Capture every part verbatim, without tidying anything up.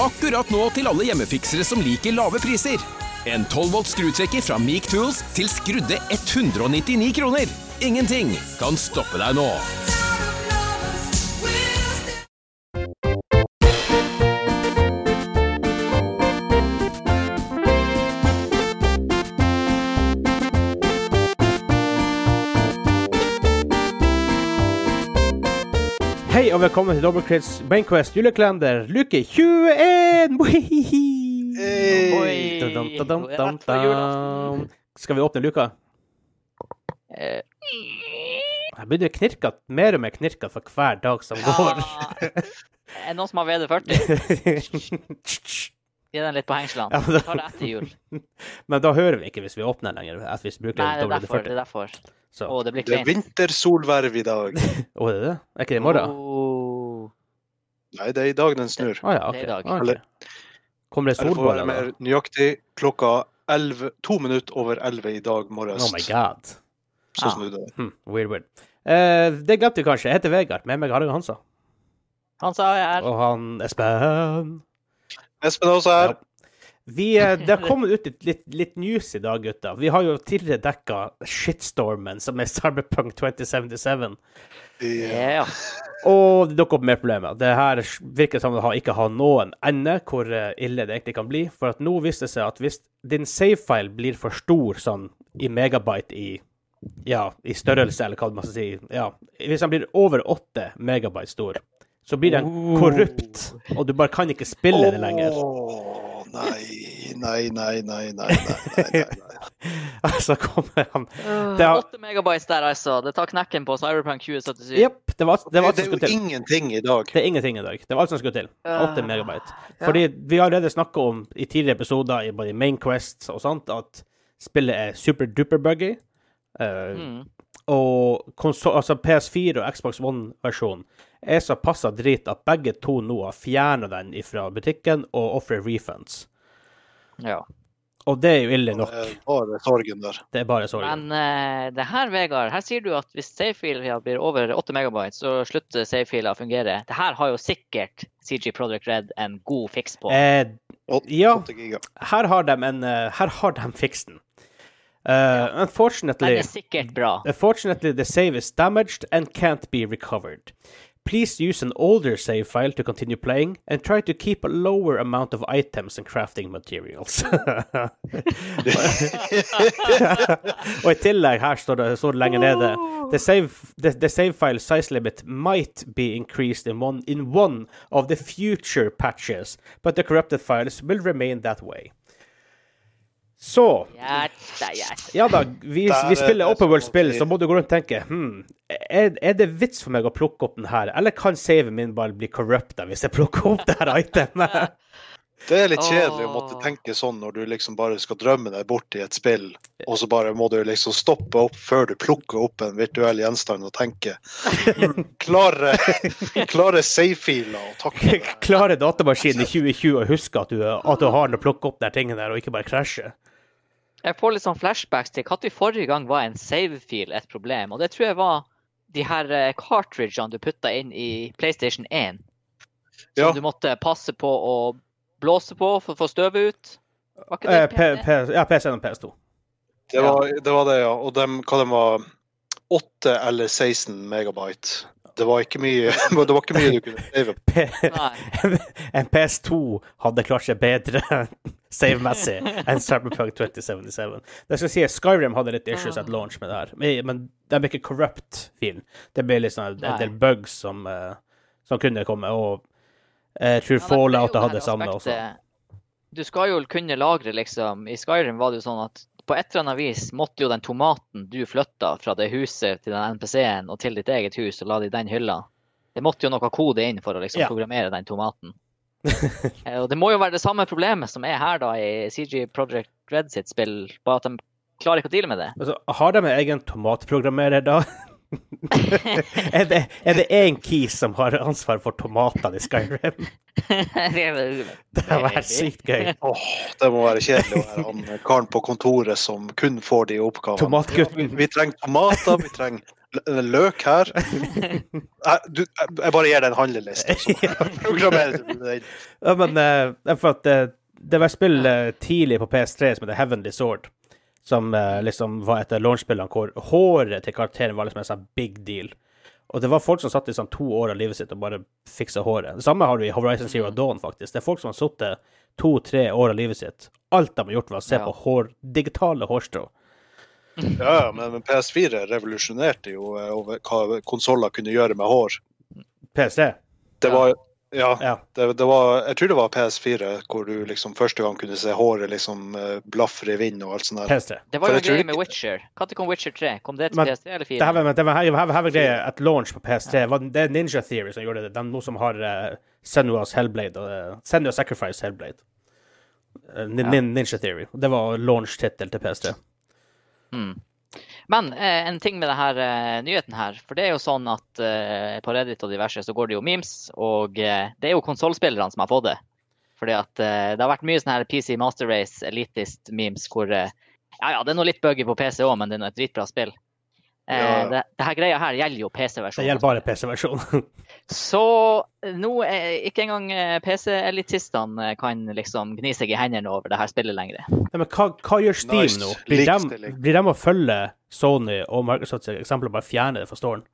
akkurat nå til alle hjemmefiksere som liker lave priser. En tolv volt skrutrekker fra Meek Tools til skrudde ett hundre nittini kroner. Ingenting kan stoppe deg nå. Hei og velkommen til Dobbeltkrits Mainquest julekalender, luke tjueen! Hey. Dum, dum, dum, dum, dum. Skal vi åpne luka? Eh. Jeg begynner å knirke, mer og mer knirke for hver dag som går. Er det noen som har V D førti? Gi den litt på hengslene. Ja, Vi tar det etter jul. Men da hører vi ikke hvis vi åpner lenger, at vi bruker Nei, det er W D derfor. førti. Det er derfor. Så. Å, det blir Det er kleint. vintersolverv i dag. Å, det er det? Er ikke det i morgen? Oh. Nei, det er i dag den snur. Å ja, ok. Det er i dag. Ok. Eller- Kommer det Eller for å solballer være da? mer nøyaktig, klokka elleve, to minutter over elleve i dag morges. Oh my god. Så snudde det. Hm, weird, weird. Eh, det glemte jeg kanskje. Jeg heter Vegard. Med meg har jeg Hansa. Han sa jeg er. Og han Espen. Espen er også her. Ja. Vi, eh, det har kommet ut litt, litt, litt news i dag, gutter. Vi har jo tidligere dekket shitstormen, som er Cyberpunk twenty seventy-seven. Ja. Ja. Og det dukker opp mer problemer. Det her virker som det har, ikke har noen ende hvor eh, ille det egentlig kan bli. For at nå viser det seg at hvis din save-file blir for stor, sånn i megabyte i, ja, i størrelse, eller hva man skal si, ja, hvis den blir over åtte megabyte stor, så blir den korrupt, og du bare kan ikke spille det lenger. Åh, nei, nei, nei, nei, nei, nei, nei, nei. Altså kommer han... Det har- åtte megabytes der, altså. Det tar knekken på Cyberpunk twenty seventy-seven. Jepp, det var, det var alt Det som er skulle jo til. ingenting i dag. Det er ingenting i dag. Det var alt som skulle til. åtte Ah, megabyte. Fordi vi har allerede snakket om i tidligere episoder, i både Main Quest og sånt, at spillet er super-duper buggy. Uh, Mm. Og konsol, altså P S fire og Xbox One-versjonen er så passet drit at begge to nå har fjernet den fra butikken og offrer refunds. Ja. Og det er jo ille nok. Det er bare sorgen der. Det er bare sorgen. Men eh, det her, Vegard, her sier du at hvis save-filer blir over åtte megabyte, så slutter save-filer å fungere. Det her har jo sikkert C G Projekt Red en god fiks på. Eh, Åt- Ja. åtte giga. her har de en, uh, her har de fiksen. Uh, unfortunately... Den er sikkert bra. Unfortunately, the save is damaged and can't be recovered. Please use an older save file to continue playing and try to keep a lower amount of items and crafting materials. Og i tillegg her står det, står det lenger nede. The save, the, the save file size limit might be increased in one, in one of the future patches, but the corrupted files will remain that way. Så, Hjerta, hjerta. ja da, vi, Der vi er spiller det open world som spill, alltid. så må du gå rundt og tenke, hmm, er, er det vits for meg å plukke opp den her, eller kan save min bare bli corrupta hvis jeg plukker opp det her itemet? Det er litt kjedelig å måtte Åh. tenke sånn når du liksom bare skal drømme deg bort i et spill, og så bare må du liksom stoppe opp før du plukker opp en virtuell gjenstand og tenke. Klare, klare save-filer og takle det. Klare datamaskinen i tjue tjue og huske at du, at du har den å plukke opp der tingene der, og ikke bare krasje. Jeg får litt sånn flashbacks til at i forrige gang var en save-fil et problem, og det tror jeg var de her eh, cartridgene du putta inn i PlayStation one, som Ja. du måtte passe på å blåse på for å få støvet ut. Var ikke det Eh, P, P, ja, P C og P S to. Det var, det var det, ja. Og dem, hva de var, åtte eller seksten megabyte. Det var ikke mye, det var ikke mye du kunne save på. P, Nei. en P S to hadde klart seg bedre save-messig enn Cyberpunk twenty seventy-seven. Det skal si at Skyrim hadde litt issues at launch med det her, men, men det ble ikke corrupt filen. Det ble liksom en, en del bugs som, uh, som kunne komme, og jeg tror Ja, men det er jo Fallout det her hadde samme også. aspektet. Du skal jo kunne lagre, liksom. I Skyrim var det jo sånn at på et eller annet vis måtte jo den tomaten du flytta fra det huset til den N P C-en og til ditt eget hus og la det i den hylla, det måtte jo noe kode inn for å liksom Ja. programmere den tomaten. Eh, og det må jo være det samme problemet som er her da i C G Projekt Red sitt spill, bare at de klarer ikke å deale med det. Altså, har de en egen tomatprogrammerer da? er, det, er det en key som har ansvar for tomatene i Skyrim? Det har vært sykt gøy. Åh, det må være kjedelig å være han karen på kontoret som kun får de oppgavene. Tomatgutten. Vi, vi trenger tomater, vi trenger Løk her. Jeg, du, jeg bare gir deg en handleliste. Programmerer du den. Ja, men uh, for at uh, det var spill uh, tidlig på P S tre som heter Heavenly Sword, som uh, liksom var et av launchspillene hvor håret til karakteren var liksom en sånn big deal. Og det var folk som satt i sånn to år av livet sitt og bare fiksa håret. Det samme har du i Horizon Zero Dawn, faktisk. Det er folk som har suttet to-tre år av livet sitt. Alt de har gjort var å se ja. på hår, digitale hårstrå. Ja, men, men P S fire revolusjonerte jo over hva konsoler kunne gjøre med hår. P S tre? Det var, ja, ja. Det, det var, jeg tror det var P S fire hvor du liksom første gang kunne se håret liksom blaffer i vind og alt sånt der. P S tre. Det var jo greie med Witcher. Hva kom Witcher tre? Kom det til men, P S tre eller fire? Det her, men, det var, her, her, her var greie et launch på P S tre. Ja. Det er Ninja Theory som gjorde det. De noe som har uh, Senua's Hellblade og uh, Senua's Sacrifice Hellblade. Uh, ja. Ninja Theory. Det var launch-titel til P S tre. Mm. Men eh, en ting med denne eh, nyheten her, for det er jo sånn at eh, på Reddit og diverse så går det jo memes, og eh, det er jo konsolspillerne som har fått det. Fordi at eh, det har vært mye sånne her P C Master Race elitist memes hvor, eh, ja ja, det er noe litt buggy på P C også, men det er noe et dritbra spill. Eh, ja. det, det her greia her gjelder jo P C-versjonen. Det gjelder bare P C-versjonen. Så nå er ikke engang P C-elitistene kan liksom gni seg i hendene over det her spillet lenger. Ja, men hva, hva gjør Steam nice. nå? Blir de, blir de å følge Sony og Microsofts eksempler bare fjerne det fra storen?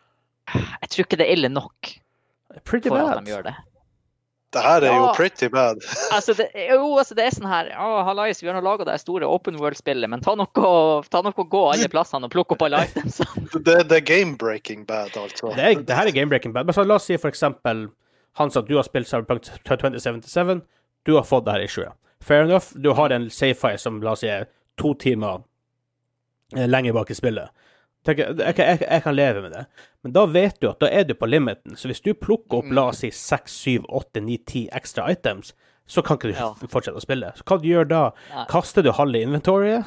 Jeg tror ikke det er ille nok pretty for bad. at de gjør det. Det her er ja, jo pretty bad. altså, det, jo, altså det er sånn her, ja, hallais, vi har nå laget det store open world-spillet, men ta noe, ta noe å gå alle plassene og plukke opp alle items. det, det er game-breaking bad, altså. Det, er, det her er game-breaking bad. Men så la oss si for eksempel, Hans, at du har spilt Cyberpunk twenty seventy-seven, du har fått det her i sjø. Fair enough, du har en save-file som, la oss si, to timer lenger bak i spillet. Jeg, jeg, jeg, jeg kan leve med det. Men da vet du at da er du på limiten. Så hvis du plukker opp, la oss si, seks, syv, åtte, ni, ti ekstra items, så kan ikke du ja. fortsette å spille. Så hva du gjør da? Ja. Kaster du halve inventoriet?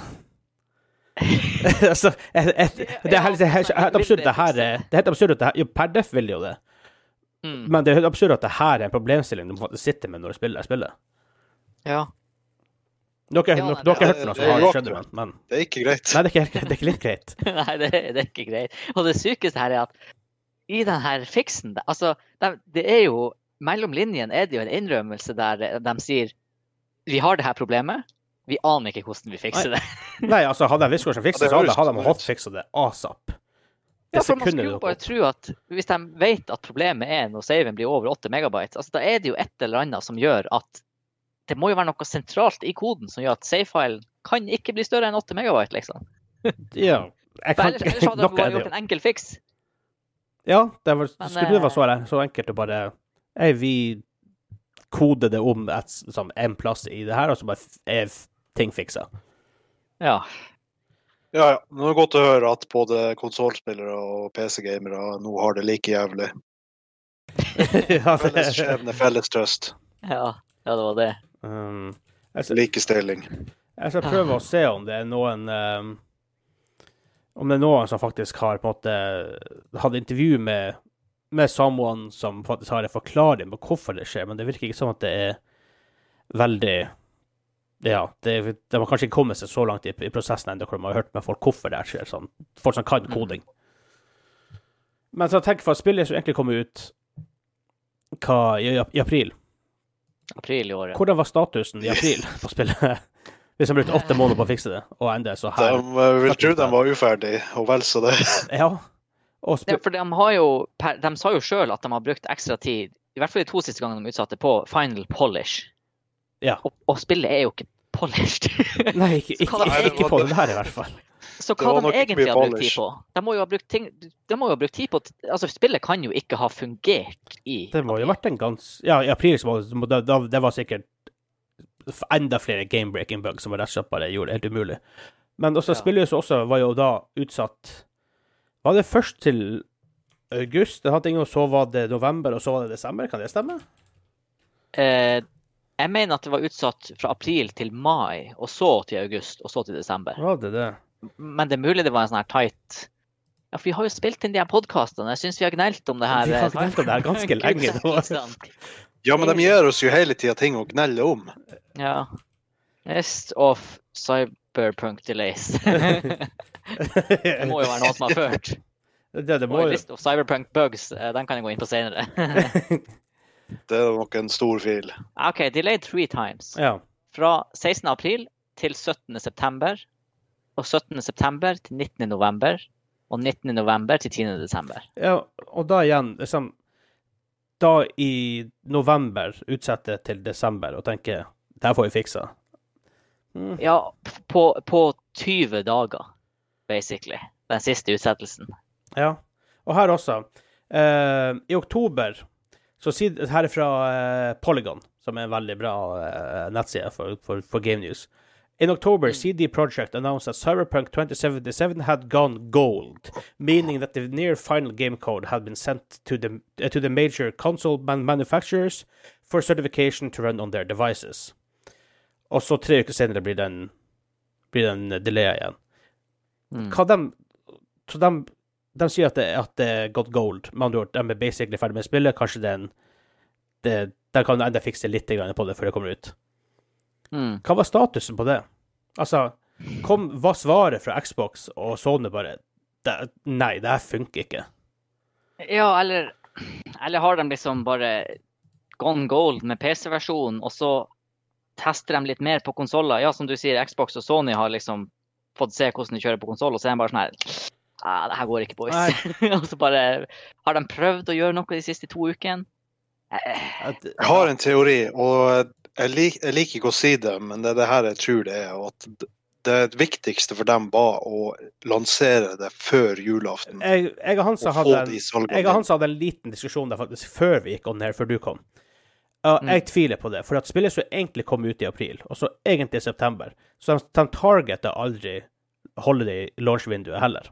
altså, et, et, det er helt, helt, helt absurd at det her er... Det er helt absurd at det her... Jo, per def vil jo det. Mm. Men det er helt absurd at det her er en problemstilling du må sitte med når du spiller spillet. Ja. Dere har ja, ikke hørt noe som har skjedd, men... Det er ikke greit. Nei, det er ikke, det er ikke litt greit. Nei, det er, det er ikke greit. Og det sykeste her er at i den her fiksen, altså, det, det er jo, mellom linjen er det jo en innrømmelse der de sier, vi har det her problemet, vi aner ikke hvordan vi fikser det. Nei, altså, hadde de visst hvordan fikser det, så hadde, hadde de hatt fikset det ASAP. Ja, for man skulle jo bare tro at hvis de vet at problemet er når saven blir over åtte megabyte, altså, da er det jo et eller annet som gjør at det må jo være noe sentralt i koden som gjør at save-filen kan ikke bli større enn åtte megabyte, liksom. ja. Jeg kan, ellers, ellers hadde de bare gjort en enkel fix. Ja, det var, Men, skulle det være så, så enkelt å bare hey, vi koder det om et, som en plass i det her, og så bare er ting fikset. Ja. Ja, ja. Nå er det godt å høre at både konsolspillere og P C-gamere nå har det like jævlig. ja, det... Felles skjebne, felles trøst. Ja, ja, det var det. Um, skal, Likestilling. Jeg skal prøve å se om det er noen um, om det er noen som faktisk har på en måte hatt intervju med, med someone som faktisk har en forklaring på hvorfor det skjer, men det virker ikke som at det er veldig ja, det, det var kanskje ikke kommet seg så langt i, i prosessen enda hvor man har hørt med folk hvorfor det skjer, sånn, folk som kan koding. Men så tenk for at spillet som egentlig kommer ut hva, i, i april april i året. Hvordan var statusen i april på spillet? Hvis de brukte åtte måneder på å fikse det, og enda så her... De vil tro de var uferdig, og vel så det. ja. Og ja, for de har jo, de sa jo selv at de har brukt ekstra tid, i hvert fall de to siste gangene de utsatte, på final polish. Ja. Og, og spillet er jo ikke polished. Nei, ikke, ikke, ikke, ikke på det her i hvert fall. Så hva de egentlig har brukt tid på? De må jo ha brukt ting, de må jo ha brukt tid på, altså spillet kan jo ikke ha fungert i... Det må jo ha vært en gans... Ja, i april så må det, det var sikkert enda flere game-breaking bugs som var rett og slett bare gjorde det helt umulig. Men også ja. spillet også var jo da utsatt... Var det først til august? Det hadde ingen, og så var det november, og så var det desember. Kan det stemme? Eh, jeg mener at det var utsatt fra april til mai, og så til august, og så til desember. Var det det? Men det er mulig det var en sånn her tight... Ja, for vi har jo spilt inn de her podcastene. Jeg synes vi har gnelt om det her. Vi har gnelt om det her ganske lenge. ja, men de gir oss jo hele tiden ting å gnelle om. Ja. Rest of cyberpunk delays. det må jo være noe som har ført. Det, det må Og jo... list of Cyberpunk bugs, eh, den kan jeg gå inn på senere. Det er nok en stor fil. OK, delayed three times. Ja. Fra sekstende april til syttende september. Og syttende september til nittende november. Og nittende november til tiende desember. Ja, og da igjen, liksom, da i november utsette til desember og tenke, det her får vi fiksa. Mm. Ja, på, på tyve dager, basically. Den siste utsettelsen. Ja, og her også. Eh, I oktober, så sier, her er fra eh, Polygon, som er en veldig bra eh, nettside for, for, for Game News. In October, mm. C D Projekt announced that Cyberpunk twenty seventy-seven had gone gold, meaning that the near final game code had been sent to the, uh, to the major console man manufacturers for certification to run on their devices. Og så tre uker senere blir den, blir den delay igjen. Mm. Hva de, så de, de sier at det, at det er gått gold, med andre ord, de er basically ferdig med spillet, kanskje den, det, de kan enda fikse litt på det før det kommer ut. Mm. Hva var statusen på det? Altså, kom, hva svaret fra Xbox og Sony bare, det, nei, det her funker ikke. Ja, eller, eller har de liksom bare gone gold med P C-versjonen, og så tester de litt mer på konsoler. Ja, som du sier, Xbox og Sony har liksom fått se hvordan de kjører på konsol, og så er de bare sånn her, ah, det her går ikke, boys. Og så bare, har de prøvd å gjøre noe de siste to ukene? Jeg har en teori, og jeg, lik, jeg liker ikke å si det, men det er det her jeg tror det er, og at det viktigste for dem var å lansere det før julaften. Jeg, jeg og Hansa hadde, hadde en liten diskusjon der faktisk før vi gikk on her, før du kom. Uh, mm. Jeg tviler på det, for at spillet så egentlig kom ut i april, og så egentlig i september. Så de, de targetet aldri holde det i launch-vinduet heller.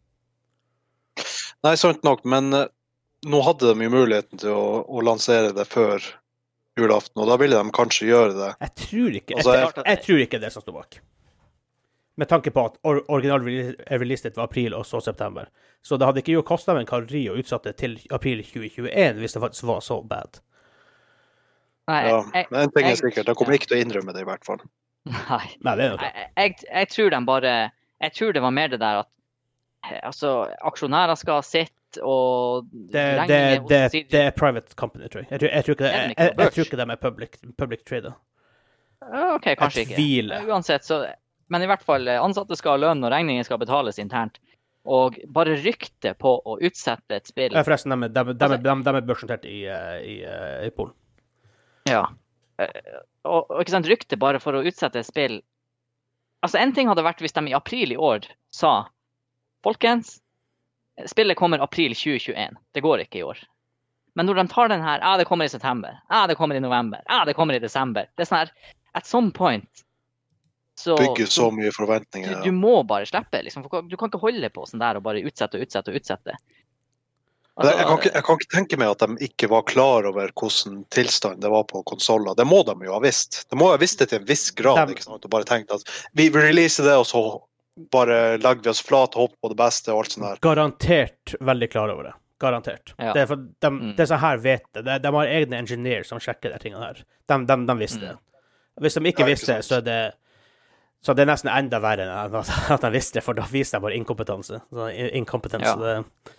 Nei, sant nok, men uh, nå hadde de jo muligheten til å, å lansere det før julaften, og da ville de kanskje gjøre det. Jeg tror ikke, altså, jeg, jeg, jeg tror ikke det som stod bak. Med tanke på at or, original release var april og så september. Så det hadde ikke jo kostet med en kalori å utsatte til april tjue tjueen hvis det faktisk var så bad. Nei, ja, jeg, men en ting er jeg, sikkert, de kommer ikke til å innrømme det i hvert fall. Nei, nei det er noe. Jeg, jeg, jeg tror de bare, jeg tror det var mer det der at, altså, aksjonærer skal ha sitt, og det, det, det, det, det er private company, tror jeg. Jeg tror, jeg tror, ikke, det, jeg, jeg, jeg tror ikke de er public, public trader. Ok, kanskje ikke. Uansett, så, men i hvert fall, ansatte skal ha lønn, og regninger skal betales internt. Og bare rykte på å utsette et spill. Ja, forresten, de, de, de, de, de, de er børsnotert i, i, i Polen. Ja, og, og ikke sant, rykte bare for å utsette et spill. Altså, en ting hadde vært hvis de i april i år sa, folkens, spillet kommer april tjue tjueen, det går ikke i år. Men når de tar den her, ja, det kommer i september, ja, det kommer i november, ja, det kommer i desember. Det er sånn her, at some point, så... Bygger så mye forventninger. Du, du må bare slippe, liksom. Du kan ikke holde på sånn der og bare utsette og utsette og utsette. Altså, jeg, kan ikke, jeg kan ikke tenke meg at de ikke var klar over hvordan tilstand det var på konsoler. Det må de jo ha visst. De må ha visst det til en viss grad, de, ikke sant? Og bare tenkt at vi releaser det, og så bare legger vi oss flat og håper på det beste og alt sånt der. Garantert veldig klar over det. Garantert. Ja. Det er for de, mm. det er sånn her vet det. De, de har egne engineer som sjekker de tingene her. De, de, de visste det. Mm. Hvis de ikke visste det, så er det, så det er nesten enda verre enn at de visste det, for da viser de bare inkompetanse. Så inkompetanse, ja. det...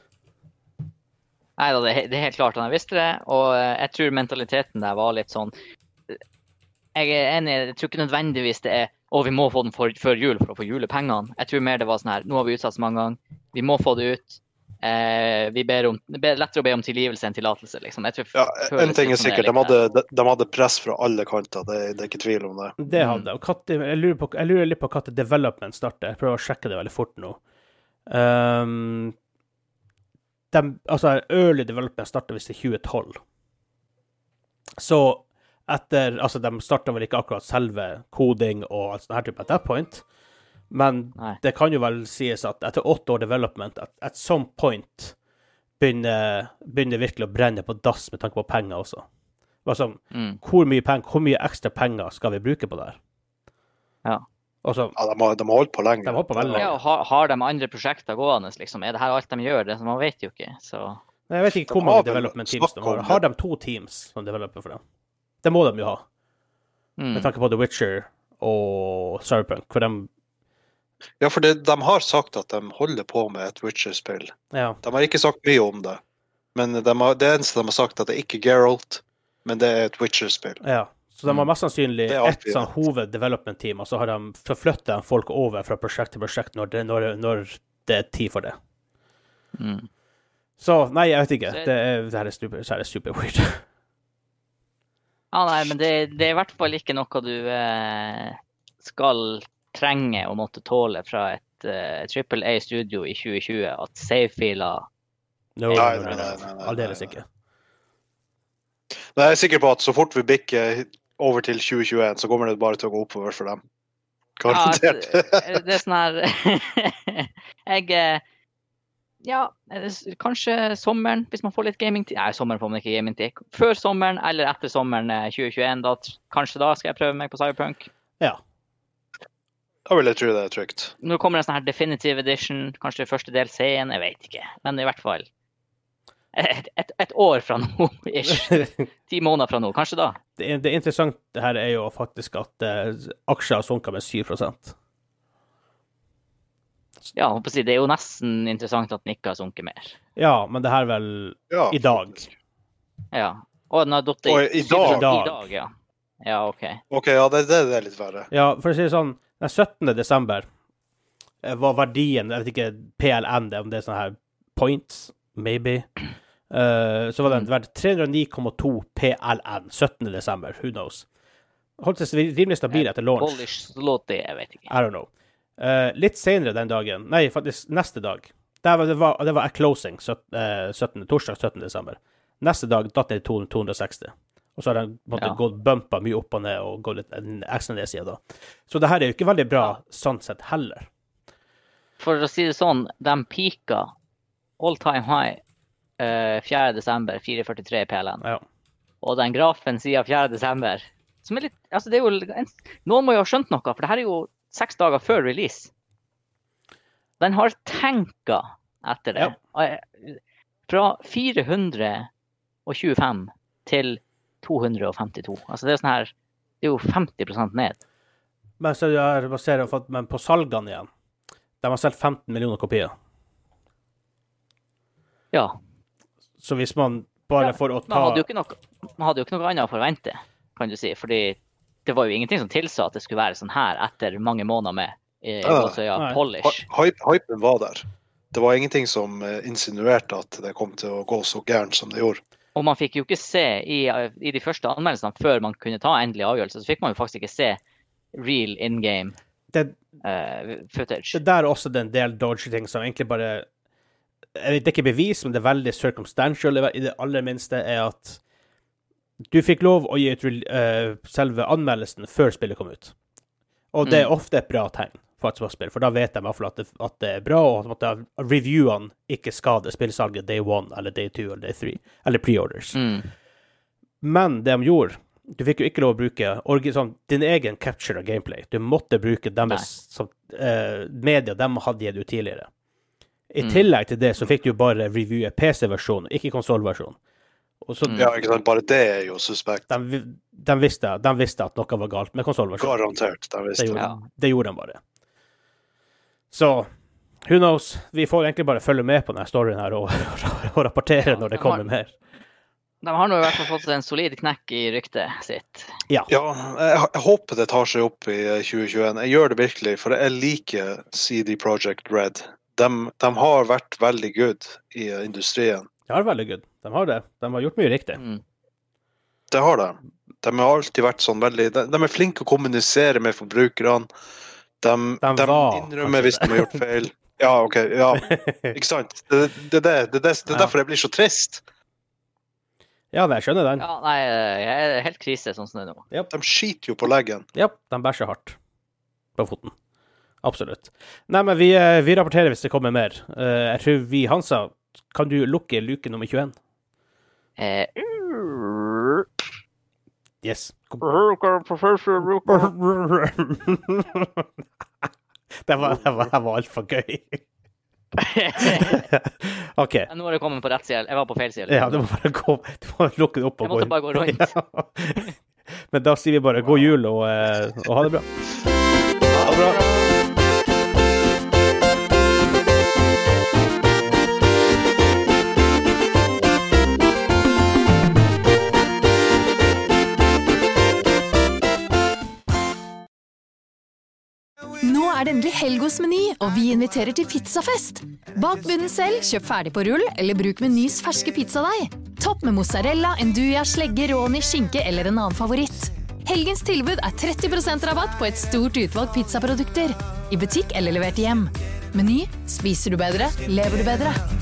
Nei da, det er helt klart at jeg visste det, og jeg tror mentaliteten der var litt sånn, jeg er enig, jeg tror ikke nødvendigvis det er, å vi må få den for, før jul for å få julepengene. Jeg tror mer det var sånn her, nå har vi utsatt så mange ganger, vi må få det ut, eh, vi ber om, det er lettere å be om tilgivelse enn tillatelse, liksom. Jeg tror, ja, en ting er sikkert, de hadde, de, de hadde press fra alle kanter, det, det er ikke tvil om det. Det hadde, og Katte, jeg, lurer på, jeg lurer litt på hva til development starter, jeg prøver å sjekke det veldig fort nå. Um, De, altså, early development startet visst i tjue tolv. Så etter, altså, de startet vel ikke akkurat selve koding og alt sånt her type at that point, men Nei. Det kan jo vel sies at etter åtte år development, at at some point begynner, begynner virkelig å brenne på dass med tanke på penger også. Altså, mm. hvor mye penger, hvor mye ekstra penger skal vi bruke på det her? Ja. Også, ja, de har, de har holdt på lenge. De har holdt på veldig lenge. Ja, har, har de andre prosjekter gående, liksom? Er det her alt de gjør? Det man vet jo ikke, så... Nei, jeg vet ikke hvor mange development teams de har. Har de to teams som developer for dem? Det må de jo ha. Mm. Med tanke på The Witcher og Cyberpunk, for de... Ja, for det, de har sagt at de holder på med et Witcher-spill. Ja. De har ikke sagt mye om det. Men de har, det eneste de har sagt at det er ikke Geralt, men det er et Witcher-spill. Ja. Så de har mest sannsynlig Det er alt et vi sånn vet. hoved-development-team, og så har de forflyttet folk over fra prosjekt til prosjekt når det, når, når det er tid for det. Mm. Så, nei, jeg vet ikke. Så- Det er, det her er super, det her er super weird. Ja, nei, men det, det er i hvert fall ikke noe du eh, skal trenge å måtte tåle fra et eh, Triple A-studio i tjue tjue, at save-filer No, Nei, no, nei, no, nei, no. nei, nei, Aldeles nei, nei. ikke. Men jeg er sikker på at så fort vi bikker over til tjue tjueen, så kommer det bare til å gå oppover for dem. Garantert. Ja, at- det er sånn her Jeg eh, Ja, er det s- kanskje sommeren, hvis man får litt gamingtid. Nei, sommeren får man ikke gamingtid. Før sommeren eller etter sommeren eh, tjue tjueen, da, t- kanskje da skal jeg prøve meg på Cyberpunk. Ja. Da vil jeg tro det er trygt. Nå kommer en sånn her Definitive Edition, kanskje det første del C-en, jeg vet ikke. Men i hvert fall et, et, et år fra nå, ish. Ti måneder fra nå, kanskje da. Det, er- det er interessant det her er jo faktisk at eh, aksjer har sunket med syv prosent. Ja, jeg håper å si, det er jo nesten interessant at den ikke har sunket mer. Ja, men det her er vel Ja, i dag. faktisk. Ja. Og den har datt i, Og i dag? I dag, ja. Ja, ok. Ok, ja, det, det, det er litt verre. Ja, for å si det sånn, den syttende desember eh, var verdien, jeg vet ikke, P L N, det, om det er sånne her points, maybe, Eh, så var den verdt tre hundre ni komma to P L N, syttende desember, who knows. Holdt seg rimelig stabil etter launch. Polish slotty, jeg vet ikke. I don't know. Eh, litt senere den dagen, nei, faktisk neste dag, der var det, var, det var at closing, syttende, torsdag syttende desember. Neste dag datt den i to hundre og seksti. Og så har den på en måte Ja. gått bumpa mye opp og ned, og gått litt en ekstra ned siden da. Så det her er jo ikke veldig bra sånn sett heller. For å si det sånn, de pika all time high eh, fjerde desember, fire komma førtitre P L N. Ja. Og den grafen siden fjerde desember, som er litt, altså det er jo, en, noen må jo ha skjønt noe, for det her er jo seks dager før release. Den har tenka etter det. Eh, Fra fire hundre tjuefem til to hundre femtito. Altså det er sånn her, det er jo femti prosent ned. Men så er det basert på, men på salgene igjen, de har solgt femten millioner kopier. Ja, Så hvis man bare Ja, får å man ta... hadde jo ikke noe, man hadde jo ikke noe annet å forvente, kan du si, fordi det var jo ingenting som tilsa at det skulle være sånn her etter mange måneder med eh, Ja, altså, ja, nei. polish. Hype, hypen var der. Det var ingenting som eh, insinuerte at det kom til å gå så gærent som det gjorde. Og man fikk jo ikke se i, i de første anmeldelsene før man kunne ta endelig avgjørelse, så fikk man jo faktisk ikke se real in-game Det, eh, footage. det der er også en del dodgy ting som egentlig bare... Jeg vet, det er ikke bevis, men det er veldig circumstantial i det aller minste, er at du fikk lov å gi ut uh, selve anmeldelsen før spillet kom ut. Og det er Mm. ofte et bra tegn for et spillspill, for da vet de i hvert fall at det, at det er bra, og at at reviewene ikke skader spillsalget day one, eller day two, eller day three, eller pre-orders. Mm. Men det de gjorde, du fikk jo ikke lov å bruke orgi- sånn, din egen capture av gameplay. Du måtte bruke deres som, eh, media de hadde gitt ut tidligere. I Mm. tillegg til det så fikk du bare reviewe P C-versjonen, ikke konsolversjonen. Og så Mm. Ja, ikke sant? Bare det er jo suspekt. de, vi- de, visste, de visste at noe var galt med konsolversjonen. Garantert. De Det visste gjorde, Ja. det gjorde de bare. Så, who knows? Vi får egentlig bare følge med på denne storyen her og, og rapportere Ja, når det de kommer har- mer. De har nå i hvert fall fått en solid knekk i ryktet sitt. Ja. Ja, jeg, jeg håper det tar seg opp i eh, tjue tjueen. Jeg gjør det virkelig, for jeg liker C D Projekt Red. De, de har vært veldig good i eh, industrien. Det er veldig good. De har det. De har gjort mye riktig. Mm. Det har de. De har alltid vært sånn veldig De, de er flinke å kommunisere med forbrukerne. De, De de var innrømmer kanskje hvis de har gjort feil. Ja, OK. Ja, ikke sant? Det, det, det, det, det, det er derfor jeg blir så trist. Ja, jeg skjønner den. Ja, nei, jeg er helt krise sånn som det er nå. De skiter jo på leggen. Ja, de bæsjer hardt på foten. Absolutt. Nei, men vi, eh, vi rapporterer hvis det kommer mer. Eh, jeg tror vi, Hansa, kan du lukke luke nummer tjueen? Eh, Yes. Professor det var, det var, det var alt for gøy. OK. Nå har jeg kommet på rett side. Jeg var på feil side. Ja, du må bare gå, du må lukke det opp og Jeg måtte bare gå rundt. Ja. Men da sier vi bare god jul og, eh, og ha det bra. Ha det bra. Nå er det endelig helg hos Meny, og vi inviterer til pizzafest. Bak bunnen selv, kjøp ferdig på rull, eller bruk Menys ferske pizzadeig. Topp med mozzarella, enduja, slegge, råni, skinke eller en annen favoritt. Helgens tilbud er tretti prosent rabatt på et stort utvalg pizzaprodukter. I butikk eller levert hjem. Meny, spiser du bedre, lever du bedre.